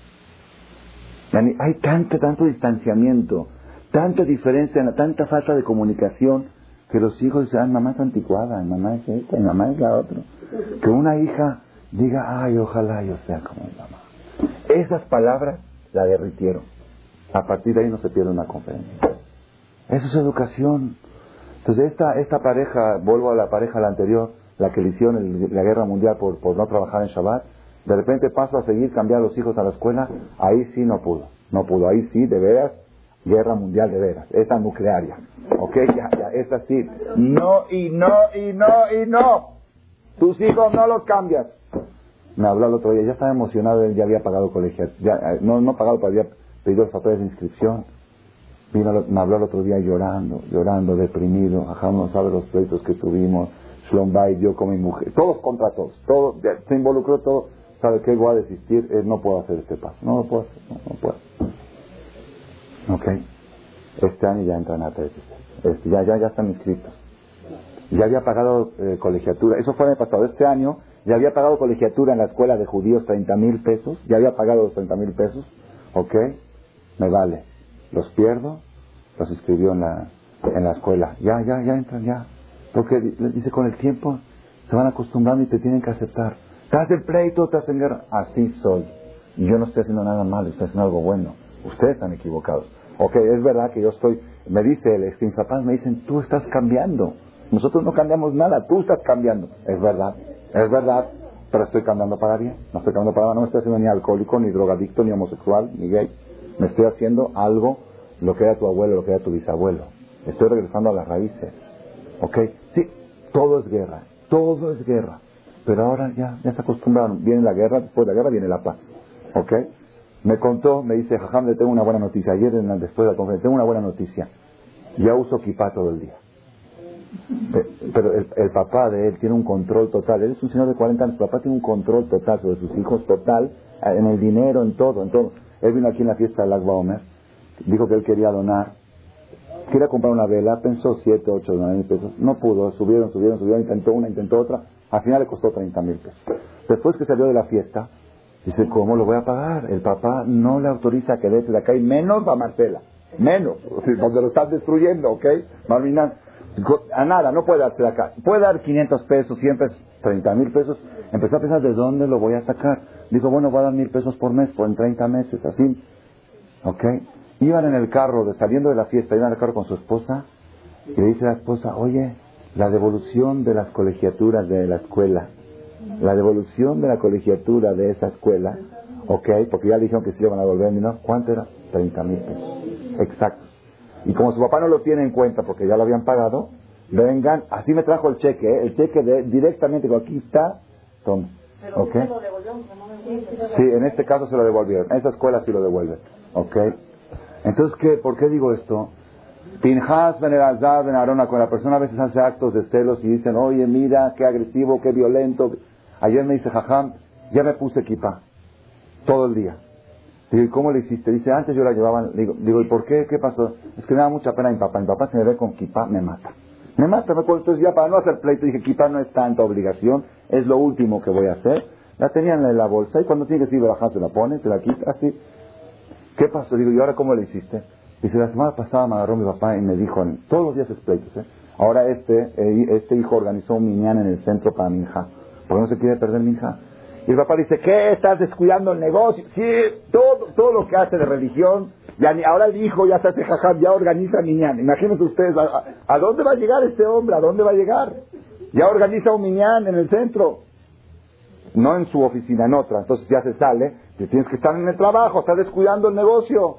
Hay tanto distanciamiento, tanta diferencia, tanta falta de comunicación, que los hijos dicen, mamá es anticuada, mamá es esta, mamá es la otra. Que una hija diga, ay, ojalá yo sea como mi mamá. Esas palabras la derritieron. A partir de ahí no se pierde una conferencia. Eso es educación. Entonces esta pareja, vuelvo a la pareja la anterior, la que le hicieron la guerra mundial por no trabajar en Shabbat, de repente pasó a seguir cambiar a los hijos a la escuela, ahí sí no pudo, ahí sí, de veras, guerra mundial de veras, esa nuclearia, ya, esa sí, no, tus hijos no los cambias. Me habló el otro día, ya estaba emocionado, él ya había pagado colegio, no pagado, pero había pedido los papeles de inscripción. Me habló el otro día llorando, deprimido. Ajá, no sabe los pleitos que tuvimos. Shlombay, yo con mi mujer, todos contra todos, se involucró todo. ¿sabe qué? Voy a desistir, no puedo hacer este paso. No lo puedo hacer, no puedo. Ok. Este año ya entran a 3. Ya están inscritos. Ya había pagado colegiatura. Eso fue el año pasado. Este año ya había pagado colegiatura en la escuela de judíos 30,000 pesos. Ya había pagado los 30,000 pesos. Ok. Me vale. Los pierdo. Los inscribió en la escuela. Ya entran, ya. Porque dice, con el tiempo se van acostumbrando y te tienen que aceptar. Te hacen pleito, te hacen guerra. Así soy. Y yo no estoy haciendo nada malo, estoy haciendo algo bueno. Ustedes están equivocados. Ok, es verdad que yo estoy... Me dice el ex papás, me dicen, tú estás cambiando. Nosotros no cambiamos nada, tú estás cambiando. Es verdad, pero estoy cambiando para bien. No estoy cambiando para mal, no me estoy haciendo ni alcohólico, ni drogadicto, ni homosexual, ni gay. Me estoy haciendo algo, lo que era tu abuelo, lo que era tu bisabuelo. Estoy regresando a las raíces. Ok, sí, todo es guerra. Pero ahora ya se acostumbraron. Viene la guerra, después de la guerra viene la paz. Ok, me dice, Jajam, le tengo una buena noticia. Ayer, después de la conferencia, tengo una buena noticia. Ya uso kipá todo el día. Pero el papá de él tiene un control total. Él es un señor de 40 años. El papá tiene un control total sobre sus hijos, total, en el dinero, en todo. Él vino aquí en la fiesta del Lag BaOmer. Dijo que él quería donar. Quería comprar una vela. Pensó 7, 8, 9 mil pesos. No pudo. Subieron. Intentó una, intentó otra. Al final le costó 30,000 pesos. Después que salió de la fiesta, dice, ¿cómo lo voy a pagar? El papá no le autoriza a que dé de acá y menos a Marcela. Menos. O sea, donde lo estás destruyendo, ¿ok? Marvina, a nada, no puede darte de acá. Puede dar 500 pesos, 100 pesos, 30,000 pesos. Empezó a pensar, ¿de dónde lo voy a sacar? Dijo, bueno, voy a dar 1,000 pesos por mes, en 30 meses, así. ¿Ok? Iban en el carro, saliendo de la fiesta, iban en el carro con su esposa, y le dice a la esposa, oye, la devolución de las colegiaturas de la escuela, la devolución de la colegiatura de esa escuela, ok, porque ya le dijeron que se iban a devolver, ¿no? ¿Cuánto era? 30,000 pesos. Exacto. Y como su papá no lo tiene en cuenta porque ya lo habían pagado, vengan, así me trajo el cheque, directamente, aquí está, toma. Pero ¿Ok? usted lo devolvió, no me... Sí, en este caso se lo devolvieron, en esa escuela sí lo devuelven. ¿Ok? Entonces, ¿por qué digo esto? Pinhas ben Elazar ben Aarón, cuando la persona a veces hace actos de celos y dicen, oye, mira, qué agresivo, qué violento. Ayer me dice, Jajam, ya me puse kipá, todo el día. Digo, ¿y cómo le hiciste? Dice, antes yo la llevaba, digo, ¿y por qué? ¿Qué pasó? Es que me da mucha pena mi papá. Mi papá se me ve con kipá, me mata. Entonces ya para no hacer pleito, dije, kipá no es tanta obligación, es lo último que voy a hacer. La tenían en la bolsa y cuando tiene que ir a bajar se la pone, se la quita, así. ¿Qué pasó? Digo, ¿y ahora cómo le hiciste? Dice, la semana pasada me agarró mi papá y me dijo, todos los días es pleitos, ahora este hijo organizó un minyan en el centro para mi hija, porque no se quiere perder mi hija. Y el papá dice, ¿qué? ¿Estás descuidando el negocio? Sí, todo lo que hace de religión, ahora el hijo ya se hace jajam, ya organiza minyan. Imagínense ustedes, ¿a dónde va a llegar este hombre? ¿A dónde va a llegar? Ya organiza un minyan en el centro. No en su oficina, en otra. Entonces ya se sale, y tienes que estar en el trabajo, estás descuidando el negocio.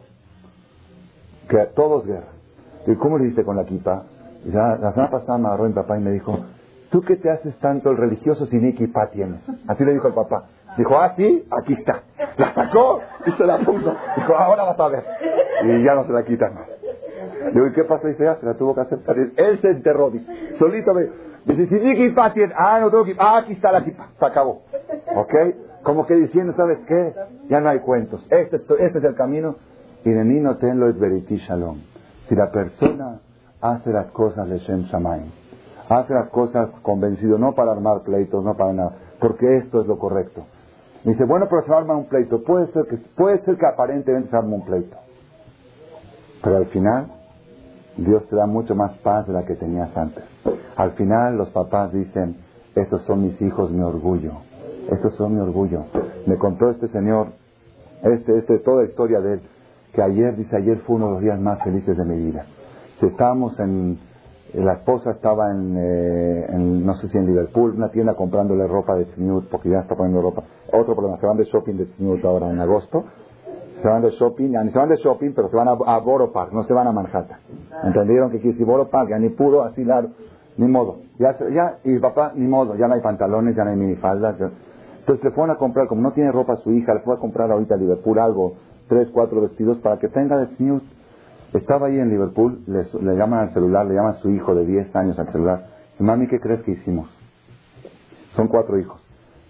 Que a todos guerra. ¿Y cómo le hice con la kipá? La semana pasada me agarró mi papá y me dijo, ¿tú qué te haces tanto el religioso si ni kipá tienes? Así le dijo el papá. Dijo, ah, sí, aquí está. La sacó y se la puso. Dijo, ahora vas a ver. Y ya no se la quitan más. Digo, ¿y qué pasó? Dice, ya se la tuvo que aceptar. Él se enterró, dice, solito me dice, si ni kipá tienes, no tengo kipá, aquí está la kipá. Se acabó. ¿Ok? Como que diciendo, ¿sabes qué? Ya no hay cuentos. Este es el camino. Y de mí no tenlo es veriti shalom. Si la persona hace las cosas de Shem Shamayim, hace las cosas convencido, no para armar pleitos, no para nada, porque esto es lo correcto. Y dice, bueno, pero se arma un pleito. Puede ser que aparentemente se arme un pleito. Pero al final, Dios te da mucho más paz de la que tenías antes. Al final los papás dicen, estos son mis hijos, mi orgullo. Estos son mi orgullo. Me contó este señor, toda la historia de él, que ayer fue uno de los días más felices de mi vida. Si estábamos la esposa estaba no sé si en Liverpool, una tienda comprándole ropa de Tzniut, porque ya está poniendo ropa. Otro problema, se van de shopping de Tzniut ahora en agosto. Se van de shopping, pero se van a Borough Park, no se van a Manhattan. ¿Entendieron que quiere decir Borough Park? Ya ni pudo, así largo, ni modo. Y papá, ni modo, ya no hay pantalones, ya no hay minifaldas. Entonces le fueron a comprar, como no tiene ropa a su hija, le fue a comprar ahorita a Liverpool algo, 3, 4 vestidos para que tenga de Tzniut. Estaba ahí en Liverpool, le llaman al celular, le llama a su hijo de 10 años al celular. Y mami, ¿qué crees que hicimos? Son 4 hijos.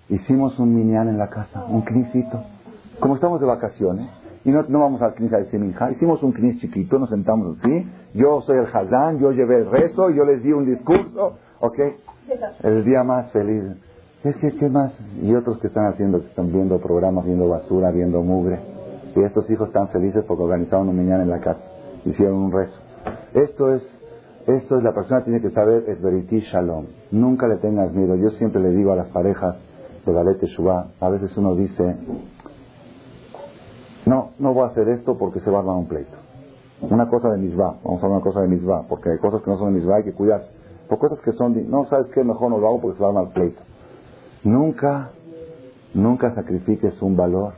Hicimos un minyan en la casa, un knisito. Como estamos de vacaciones, y no vamos al knis a decir minja, hicimos un knis chiquito, nos sentamos así, yo soy el hazán, yo llevé el rezo, yo les di un discurso, ¿ok? El día más feliz. Es que, ¿qué más? Y otros que están haciendo, que están viendo programas, viendo basura, viendo mugre. Y estos hijos están felices porque organizaron un minyan en la casa, hicieron un rezo. Esto es, la persona tiene que saber, es veriti shalom. Nunca le tengas miedo. Yo siempre le digo a las parejas de la Teshuvah, a veces uno dice, no voy a hacer esto porque se va a armar un pleito. Una cosa de misbah, vamos a hablar una cosa de misbah, porque hay cosas que no son de misbah, hay que cuidar. Por cosas que son, no, ¿sabes qué? Mejor no lo hago porque se va a armar pleito. Nunca sacrifiques un valor,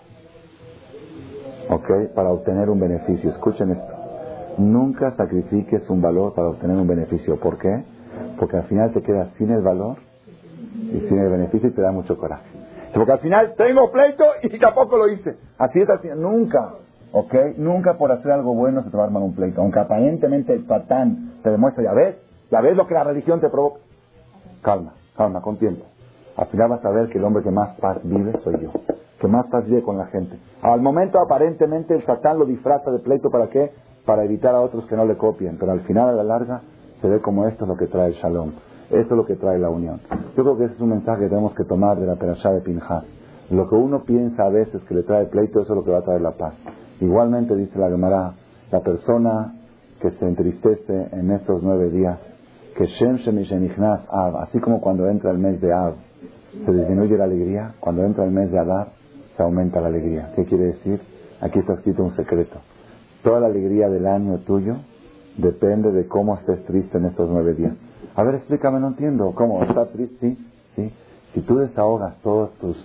¿ok? Para obtener un beneficio. Escuchen esto. Nunca sacrifiques un valor para obtener un beneficio. ¿Por qué? Porque al final te quedas sin el valor y sin el beneficio y te da mucho coraje. Porque al final tengo pleito y tampoco lo hice. Así es así. Nunca, ¿ok? Nunca por hacer algo bueno se te va a armar un pleito. Aunque aparentemente el patán te demuestra, ya ves lo que la religión te provoca. Calma, con tiempo. Al final vas a ver que el hombre que más paz vive soy yo. Que más paz vive con la gente. Al momento aparentemente el satán lo disfraza de pleito. ¿Para qué? Para evitar a otros que no le copien. Pero al final, a la larga, se ve como esto es lo que trae el shalom. Esto es lo que trae la unión. Yo creo que ese es un mensaje que tenemos que tomar de la perashá de Pinhas. Lo que uno piensa a veces que le trae pleito, eso es lo que va a traer la paz. Igualmente dice la Gemara, la persona que se entristece en estos 9 días, que Shem Shemishenichnas Av, así como cuando entra el mes de Av, se disminuye la alegría, cuando entra el mes de Adar, se aumenta la alegría. ¿Qué quiere decir? Aquí está escrito un secreto. Toda la alegría del año tuyo depende de cómo estés triste en estos 9 días. A ver, explícame, no entiendo. ¿Cómo? ¿Estás triste? Sí. Si tú desahogas todas tus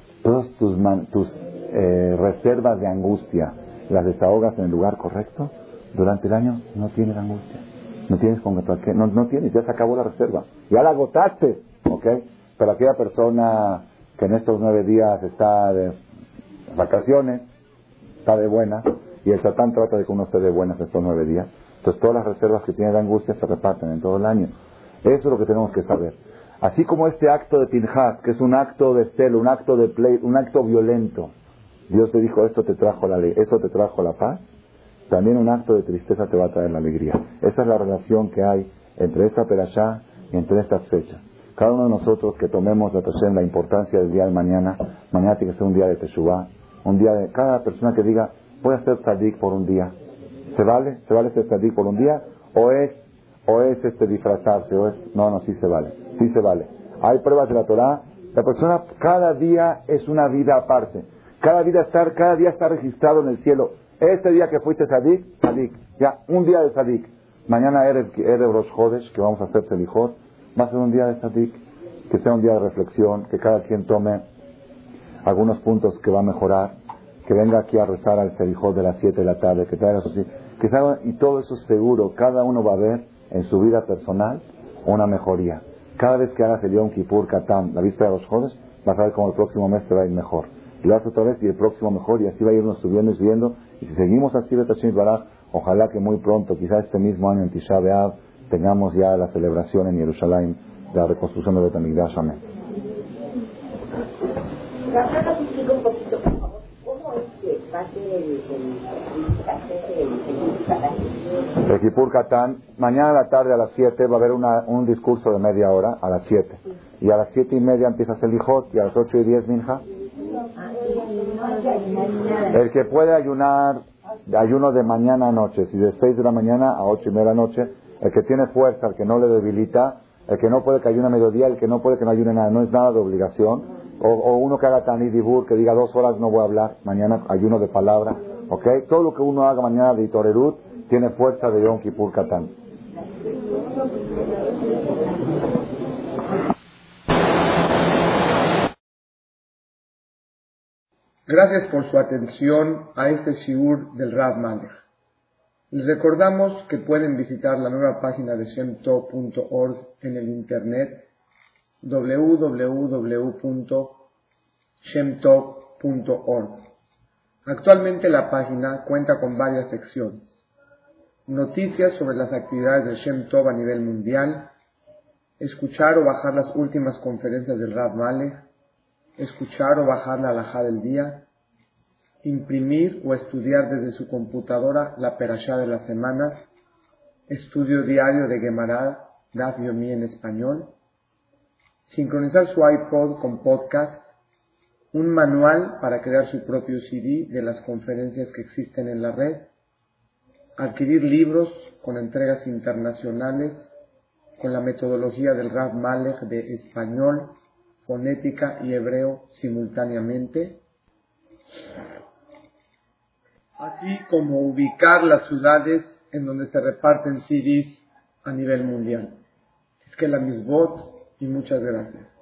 reservas de angustia, las desahogas en el lugar correcto, durante el año no tienes angustia. No tienes contra qué. No tienes, ya se acabó la reserva. Ya la agotaste, ¿ok? Pero aquella persona que en estos 9 días está de vacaciones, está de buenas, y el Satán trata de que uno esté de buenas estos 9 días. Entonces todas las reservas que tiene de angustia se reparten en todo el año. Eso es lo que tenemos que saber. Así como este acto de Pinhas, que es un acto de celo, un acto de play, un acto violento, Dios te dijo, esto te trajo la paz, también un acto de tristeza te va a traer la alegría. Esa es la relación que hay entre esta perashá y entre estas fechas. Cada uno de nosotros que tomemos la importancia del día de mañana tiene que ser un día de Teshuvah, un día de cada persona que diga, voy a ser tzadik por un día. ¿Se vale? ¿Se vale ser tzadik por un día? ¿O es disfrazarse? No, sí se vale. Sí se vale. Hay pruebas de la Torah. La persona cada día es una vida aparte. Cada día está registrado en el cielo. Este día que fuiste tzadik. Ya, un día de tzadik. Mañana Erev Rosh Chodesh, que vamos a hacer Selijot, va a ser un día de tzadik. Que sea un día de reflexión, que cada quien tome algunos puntos que va a mejorar, que venga aquí a rezar al Selijot de las 7 de la tarde, que traiga sus... y todo eso seguro, cada uno va a ver en su vida personal una mejoría. Cada vez que hagas el Yom Kippur Katán, la vista de los Jodes, vas a ver cómo el próximo mes te va a ir mejor. Y lo haces otra vez y el próximo mejor, y así va a irnos subiendo y subiendo. Y si seguimos así, ojalá que muy pronto, quizás este mismo año en Tisha B'Av, tengamos ya la celebración en Jerusalén de la reconstrucción de Bet HaMikdash. Amén. Nos explica un poquito, por favor, cómo es que pase el Kippur Katán. Mañana a la tarde a las 7 va a haber un discurso de media hora, a las 7. Y a las 7:30 empieza Selijot, y a las 8:10 Minja. El que puede ayunar, ayuno de mañana a noche, si de 6 de la mañana a 8:30 de la noche, el que tiene fuerza, el que no le debilita, el que no puede que ayune a mediodía, el que no puede que no ayune nada, no es nada de obligación. O uno que haga Tanit Dibur, que diga 2 horas no voy a hablar, mañana ayuno de palabra, ¿ok? Todo lo que uno haga mañana de Itorerut tiene fuerza de Yom Kippur Katán. Gracias por su atención a este shiur del Rav Malech. Les recordamos que pueden visitar la nueva página de shemtov.org en el internet www.shemtov.org. Actualmente la página cuenta con varias secciones: noticias sobre las actividades de Shem Tov a nivel mundial, escuchar o bajar las últimas conferencias del Rav Malech, escuchar o bajar la halajá del día, imprimir o estudiar desde su computadora la perashá de la semana, estudio diario de Gemara, Daf Yomi en español, sincronizar su iPod con podcast, un manual para crear su propio CD de las conferencias que existen en la red, adquirir libros con entregas internacionales, con la metodología del Rav Malech de español, fonética y hebreo simultáneamente, así como ubicar las ciudades en donde se reparten CDs a nivel mundial. Es que la misbot y muchas gracias.